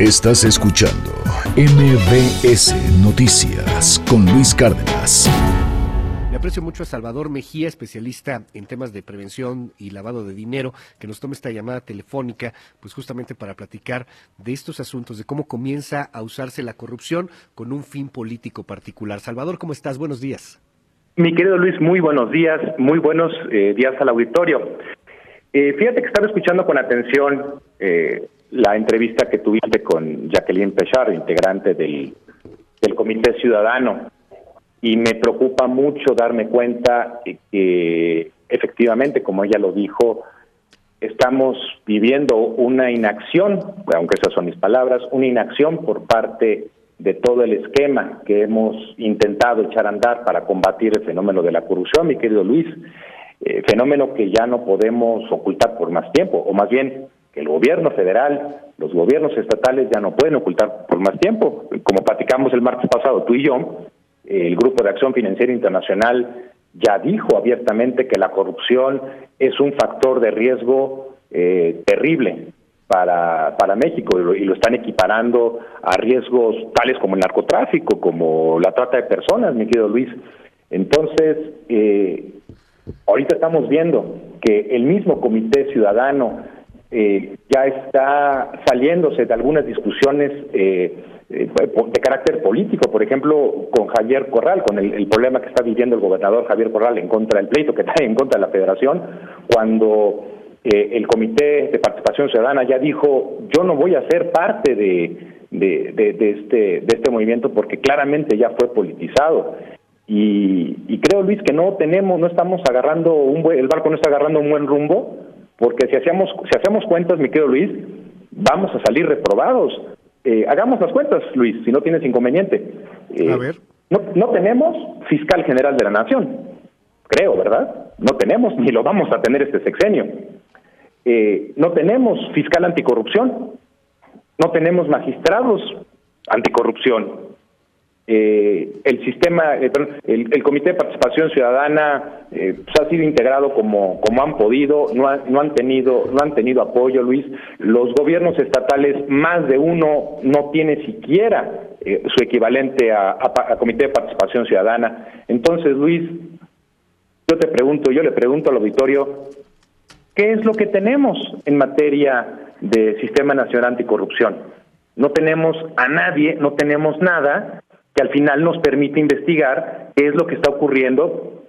Estás escuchando MBS Noticias con Luis Cárdenas. Le aprecio mucho a Salvador Mejía, especialista en temas de prevención y lavado de dinero, que nos tome esta llamada telefónica, pues justamente para platicar de estos asuntos, de cómo comienza a usarse la corrupción con un fin político particular. Salvador, ¿cómo estás? Buenos días. Mi querido Luis, muy buenos días, muy buenos días al auditorio. Fíjate que estaba escuchando con atención la entrevista que tuviste con Jacqueline Pechard, integrante del Comité Ciudadano, y me preocupa mucho darme cuenta que efectivamente, como ella lo dijo, estamos viviendo una inacción, aunque esas son mis palabras, una inacción por parte de todo el esquema que hemos intentado echar a andar para combatir el fenómeno de la corrupción, mi querido Luis, fenómeno que ya no podemos ocultar por más tiempo, o más bien que el gobierno federal, los gobiernos estatales ya no pueden ocultar por más tiempo. Como platicamos el martes pasado tú y yo, el Grupo de Acción Financiera Internacional ya dijo abiertamente que la corrupción es un factor de riesgo terrible para México, y lo están equiparando a riesgos tales como el narcotráfico, como la trata de personas, mi querido Luis. Entonces, ahorita estamos viendo que el mismo Comité Ciudadano ya está saliéndose de algunas discusiones de carácter político, por ejemplo, con Javier Corral, con el problema que está viviendo el gobernador Javier Corral en contra del pleito que trae en contra de la Federación, cuando el Comité de Participación Ciudadana ya dijo: yo no voy a ser parte de este movimiento porque claramente ya fue politizado. Y creo, Luis, que no estamos agarrando el barco no está agarrando un buen rumbo, porque si hacemos cuentas, mi querido Luis, vamos a salir reprobados. Hagamos las cuentas, Luis, si no tienes inconveniente. A ver. No tenemos fiscal general de la nación, creo, ¿verdad? No tenemos, ni lo vamos a tener este sexenio. No tenemos fiscal anticorrupción, no tenemos magistrados anticorrupción. El sistema, el Comité de Participación Ciudadana ha sido integrado como han podido, no han tenido apoyo, Luis. Los gobiernos estatales, más de uno no tiene siquiera su equivalente a Comité de Participación Ciudadana. Entonces, Luis, yo le pregunto al auditorio, ¿qué es lo que tenemos en materia de Sistema Nacional Anticorrupción? No tenemos a nadie, no tenemos nada que al final nos permite investigar qué es lo que está ocurriendo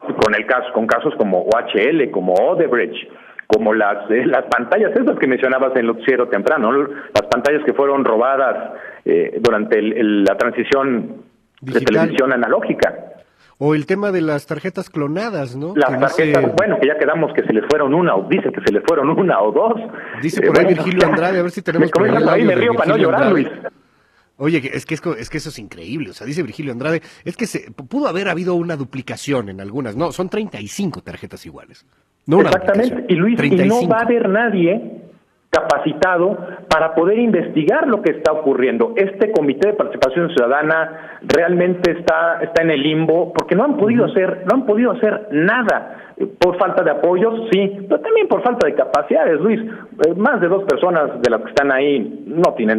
con casos como OHL, como Odebrecht, como las pantallas esas que mencionabas en el noticiero temprano, ¿no? Las pantallas que fueron robadas durante la transición digital de televisión analógica. O el tema de las tarjetas clonadas, ¿no? Las tarjetas, bueno, que ya quedamos que se les fueron una, o dice que se les fueron una o dos. Dice por ahí Virgilio Andrade, a ver si tenemos por ahí me río para no llorar, Luis. Oye, es que eso es increíble, o sea, dice Virgilio Andrade, es que pudo haber habido una duplicación en algunas, no, son 35 tarjetas iguales. No. Exactamente, y Luis, 35. Y no va a haber nadie capacitado para poder investigar lo que está ocurriendo. Este Comité de Participación Ciudadana realmente está en el limbo porque no han podido hacer nada. Por falta de apoyos, sí, pero también por falta de capacidades, Luis. Más de 2 personas de las que están ahí no tienen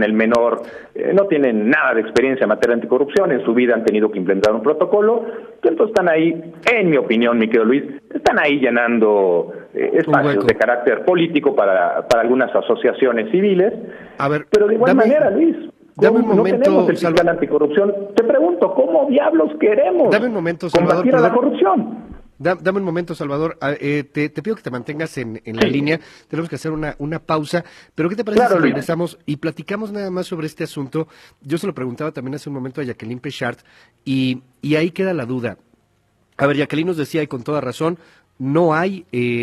no tienen nada de experiencia en materia de anticorrupción, en su vida han tenido que implementar un protocolo, entonces están ahí, en mi opinión, mi querido Luis, están ahí llenando espacios de carácter político para algunas asociaciones civiles. A ver, pero de igual manera, Luis, dame un momento, no tenemos el fiscal anticorrupción. Te pregunto, ¿cómo diablos queremos combatir a la corrupción? Dame un momento, Salvador. Te pido que te mantengas en la línea. Tenemos que hacer una pausa. Pero ¿qué te parece si regresamos y platicamos nada más sobre este asunto? Yo se lo preguntaba también hace un momento a Jacqueline Pechard y ahí queda la duda. A ver, Jacqueline nos decía, y con toda razón, no hay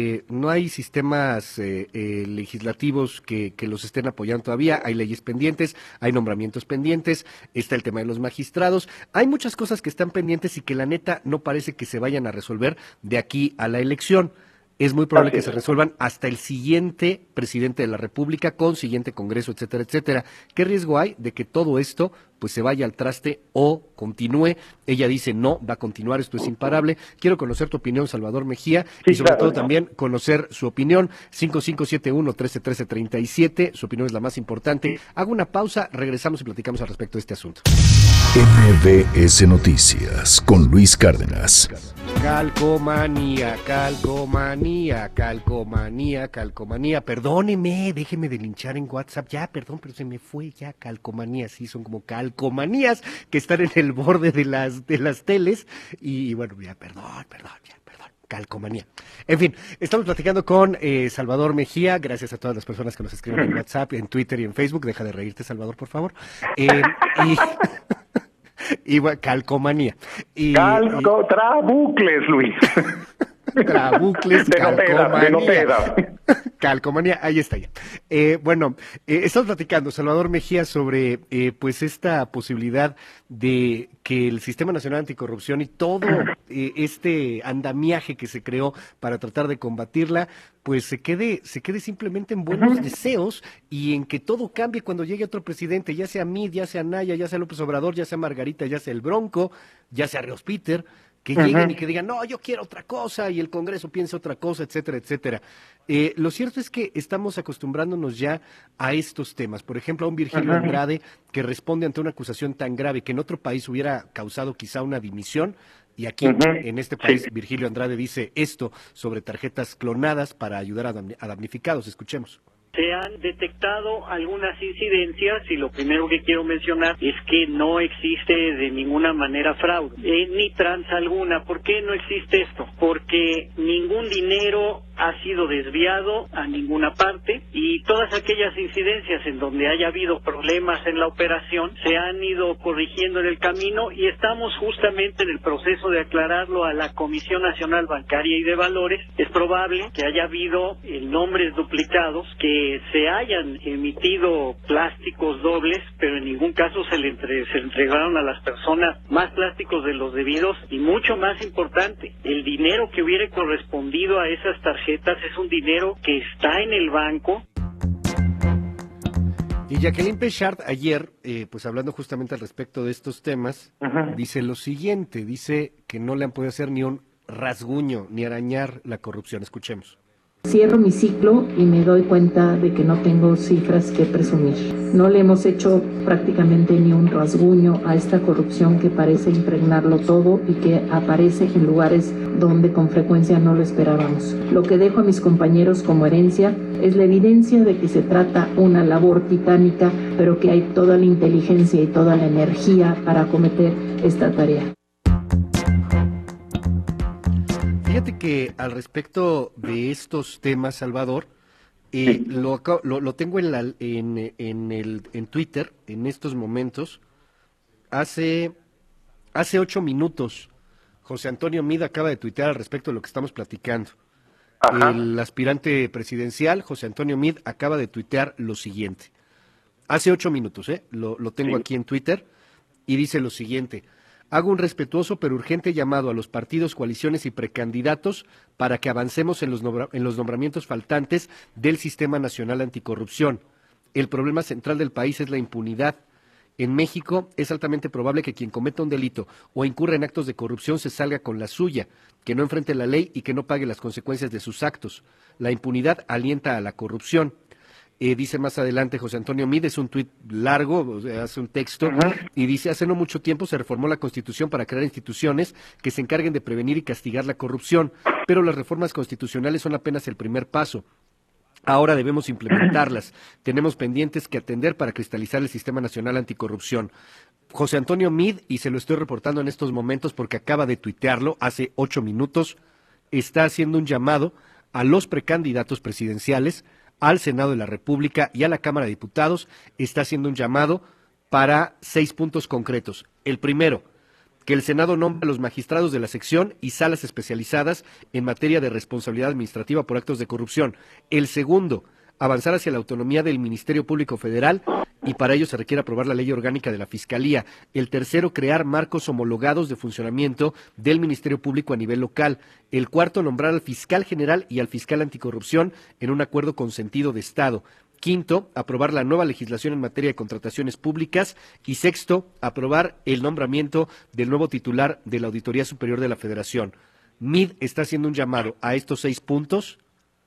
sistemas legislativos que los estén apoyando todavía, hay leyes pendientes, hay nombramientos pendientes, está el tema de los magistrados, hay muchas cosas que están pendientes y que la neta no parece que se vayan a resolver de aquí a la elección. es muy probable Así que es. se resuelvan hasta el siguiente presidente de la República, con siguiente Congreso, etcétera, etcétera. ¿Qué riesgo hay de que todo esto pues se vaya al traste o continúe? Ella dice no, va a continuar, esto es imparable. Quiero conocer tu opinión, Salvador Mejía, Sí, y sobre claro. todo también conocer su opinión. 5571-131337, su opinión es la más importante. Hago una pausa, regresamos y platicamos al respecto de este asunto. MBS Noticias con Luis Cárdenas. Calcomanía, calcomanía, calcomanía, calcomanía. Perdóneme, déjeme de linchar en WhatsApp. Ya, perdón, pero se me fue ya. Calcomanía, sí, son como calcomanías que están en el borde de las teles. Y bueno, ya, perdón, ya, perdón. Calcomanía. En fin, estamos platicando con Salvador Mejía. Gracias a todas las personas que nos escriben en WhatsApp, en Twitter y en Facebook. Deja de reírte, Salvador, por favor. Y bueno, calcomanía. Trabucles, Luis. Trabucles, De no calcomanía. peda. Calcomanía, ahí está ya. Estamos platicando, Salvador Mejía, sobre pues esta posibilidad de que el Sistema Nacional Anticorrupción y todo este andamiaje que se creó para tratar de combatirla, pues se quede simplemente en buenos deseos y en que todo cambie cuando llegue otro presidente, ya sea Mid, ya sea Naya, ya sea López Obrador, ya sea Margarita, ya sea el Bronco, ya sea Ríos Peter, que lleguen y que digan, no, yo quiero otra cosa, y el Congreso piensa otra cosa, etcétera, etcétera. Lo cierto es que estamos acostumbrándonos ya a estos temas. Por ejemplo, a un Virgilio Andrade que responde ante una acusación tan grave que en otro país hubiera causado quizá una dimisión, y aquí, en este país, Virgilio Andrade dice esto sobre tarjetas clonadas para ayudar a damnificados. Escuchemos. Se han detectado algunas incidencias y lo primero que quiero mencionar es que no existe de ninguna manera fraude, ni tranza alguna. ¿Por qué no existe esto? Porque ningún dinero ha sido desviado a ninguna parte y todas aquellas incidencias en donde haya habido problemas en la operación se han ido corrigiendo en el camino y estamos justamente en el proceso de aclararlo a la Comisión Nacional Bancaria y de Valores. Es probable que haya habido nombres duplicados, que se hayan emitido plásticos dobles, pero en ningún caso se entregaron a las personas más plásticos de los debidos y mucho más importante, el dinero que hubiera correspondido a esas tarjetas es un dinero que está en el banco. Y Jacqueline Pechard ayer, pues hablando justamente al respecto de estos temas, dice lo siguiente, dice que no le han podido hacer ni un rasguño ni arañar la corrupción. Escuchemos. Cierro mi ciclo y me doy cuenta de que no tengo cifras que presumir. No le hemos hecho prácticamente ni un rasguño a esta corrupción que parece impregnarlo todo y que aparece en lugares donde con frecuencia no lo esperábamos. Lo que dejo a mis compañeros como herencia es la evidencia de que se trata una labor titánica, pero que hay toda la inteligencia y toda la energía para acometer esta tarea. Fíjate que al respecto de estos temas, Salvador, lo tengo en Twitter en estos momentos. Hace 8 minutos, José Antonio Mid acaba de tuitear al respecto de lo que estamos platicando. El aspirante presidencial, José Antonio Mid, acaba de tuitear lo siguiente. Hace 8 minutos, lo tengo aquí en Twitter, y dice lo siguiente. Hago un respetuoso pero urgente llamado a los partidos, coaliciones y precandidatos para que avancemos en los nombramientos faltantes del Sistema Nacional Anticorrupción. El problema central del país es la impunidad. En México es altamente probable que quien cometa un delito o incurra en actos de corrupción se salga con la suya, que no enfrente la ley y que no pague las consecuencias de sus actos. La impunidad alienta a la corrupción. Dice más adelante José Antonio Mid, es un tuit largo, hace un texto, y dice, hace no mucho tiempo se reformó la Constitución para crear instituciones que se encarguen de prevenir y castigar la corrupción, pero las reformas constitucionales son apenas el primer paso. Ahora debemos implementarlas. Tenemos pendientes que atender para cristalizar el Sistema Nacional Anticorrupción. José Antonio Mid, y se lo estoy reportando en estos momentos porque acaba de tuitearlo hace 8 minutos, está haciendo un llamado a los precandidatos presidenciales, al Senado de la República y a la Cámara de Diputados. Está haciendo un llamado para 6 puntos concretos. El primero, que el Senado nombre a los magistrados de la sección y salas especializadas en materia de responsabilidad administrativa por actos de corrupción. El segundo, avanzar hacia la autonomía del Ministerio Público Federal y para ello se requiere aprobar la ley orgánica de la Fiscalía. El tercero, crear marcos homologados de funcionamiento del Ministerio Público a nivel local. El cuarto, nombrar al fiscal general y al fiscal anticorrupción en un acuerdo con sentido de Estado. Quinto, aprobar la nueva legislación en materia de contrataciones públicas. Y sexto, aprobar el nombramiento del nuevo titular de la Auditoría Superior de la Federación. MID está haciendo un llamado a estos 6 puntos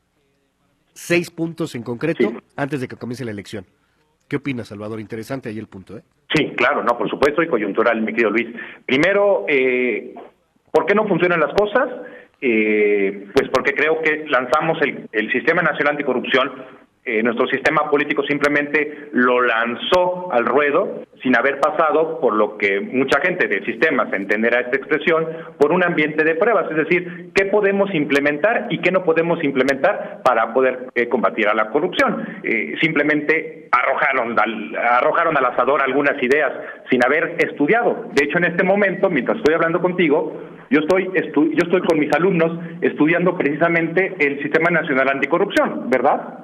en concreto, sí, antes de que comience la elección. ¿Qué opinas, Salvador? Interesante ahí el punto, ¿eh? Sí, claro, no, por supuesto, y coyuntural, mi querido Luis. Primero, ¿por qué no funcionan las cosas? Pues porque creo que lanzamos el Sistema Nacional Anticorrupción. Nuestro sistema político simplemente lo lanzó al ruedo sin haber pasado por lo que mucha gente del sistema se entenderá esta expresión, por un ambiente de pruebas, es decir, qué podemos implementar y qué no podemos implementar para poder combatir a la corrupción. Simplemente arrojaron al asador algunas ideas sin haber estudiado. De hecho, en este momento, mientras estoy hablando contigo, yo estoy con mis alumnos estudiando precisamente el Sistema Nacional Anticorrupción, ¿verdad?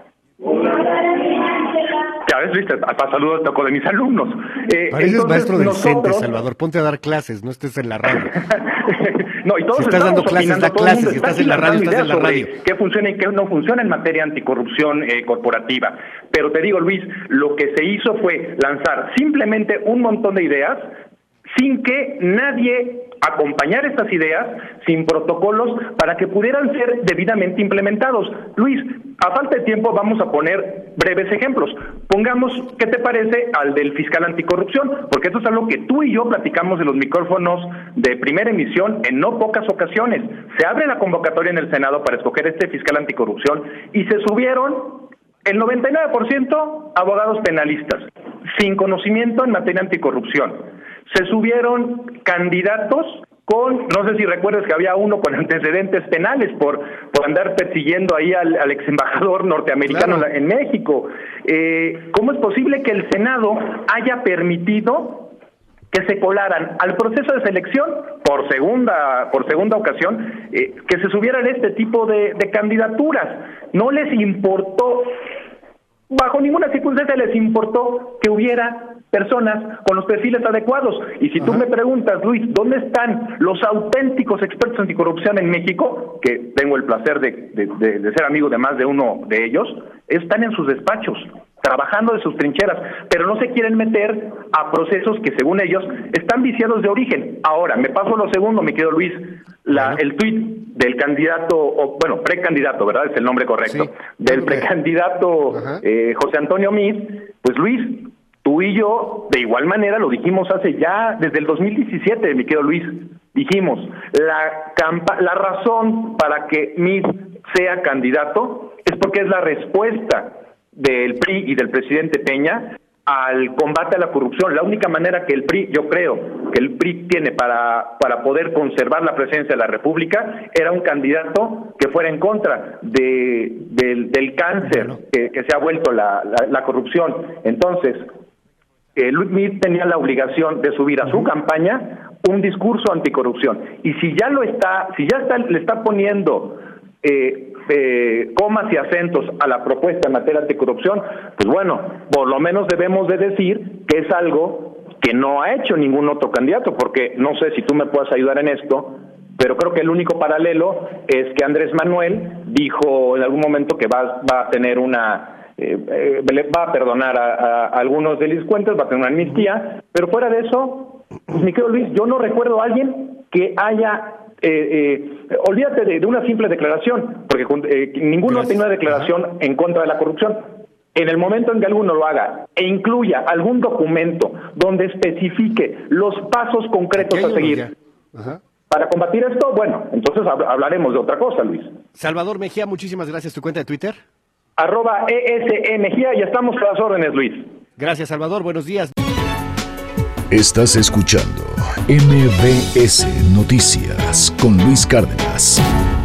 Ya ves, viste, hasta saludos toco de mis alumnos. Pareces maestro del CENTE, Salvador, ponte a dar clases, no estés en la radio. No, y todos si estás dando clases, da clases, si estás en la radio, estás en la radio. Qué funciona y qué no funciona en materia anticorrupción corporativa. Pero te digo, Luis, lo que se hizo fue lanzar simplemente un montón de ideas sin que nadie acompañara estas ideas, sin protocolos, para que pudieran ser debidamente implementados. Luis, a falta de tiempo vamos a poner breves ejemplos. Pongamos, ¿qué te parece al del fiscal anticorrupción? Porque esto es algo que tú y yo platicamos en los micrófonos de Primera Emisión en no pocas ocasiones. Se abre la convocatoria en el Senado para escoger este fiscal anticorrupción y se subieron el 99% abogados penalistas, sin conocimiento en materia anticorrupción. Se subieron candidatos con, no sé si recuerdas que había uno con antecedentes penales por andar persiguiendo ahí al ex embajador norteamericano, claro, en México. ¿Cómo es posible que el Senado haya permitido que se colaran al proceso de selección por segunda ocasión, que se subieran este tipo de candidaturas? No les importó, bajo ninguna circunstancia les importó que hubiera personas con los perfiles adecuados. Y si tú me preguntas, Luis, ¿dónde están los auténticos expertos anticorrupción en México? Que tengo el placer de ser amigo de más de uno de ellos. Están en sus despachos, trabajando de sus trincheras, pero no se quieren meter a procesos que, según ellos, están viciados de origen. Ahora, me paso lo segundo, mi querido Luis, el tuit del candidato, precandidato, ¿verdad? Es el nombre correcto, sí, del precandidato José Antonio Meade. Pues, Luis, tú y yo, de igual manera, lo dijimos desde el 2017, mi querido Luis, dijimos, la razón para que Meade sea candidato es porque es la respuesta del PRI y del presidente Peña al combate a la corrupción. La única manera que yo creo que el PRI tiene para poder conservar la presencia de la República era un candidato que fuera en contra del cáncer que se ha vuelto la corrupción. Entonces, Luis Meade tenía la obligación de subir a su campaña un discurso anticorrupción. Y si ya le está poniendo comas y acentos a la propuesta en materia anticorrupción, pues bueno, por lo menos debemos de decir que es algo que no ha hecho ningún otro candidato, porque no sé si tú me puedas ayudar en esto, pero creo que el único paralelo es que Andrés Manuel dijo en algún momento que va a tener va a perdonar a algunos delincuentes, va a tener una amnistía, pero fuera de eso, pues, mi querido Luis, yo no recuerdo a alguien que haya olvídate de una simple declaración, porque ninguno ha tenido una declaración en contra de la corrupción. En el momento en que alguno lo haga e incluya algún documento donde especifique los pasos concretos a seguir para combatir esto, bueno, entonces hablaremos de otra cosa, Luis. Salvador Mejía, muchísimas gracias. ¿Tu cuenta de Twitter? @ESE Mejía, y estamos a las órdenes, Luis. Gracias, Salvador. Buenos días. Estás escuchando MBS Noticias con Luis Cárdenas.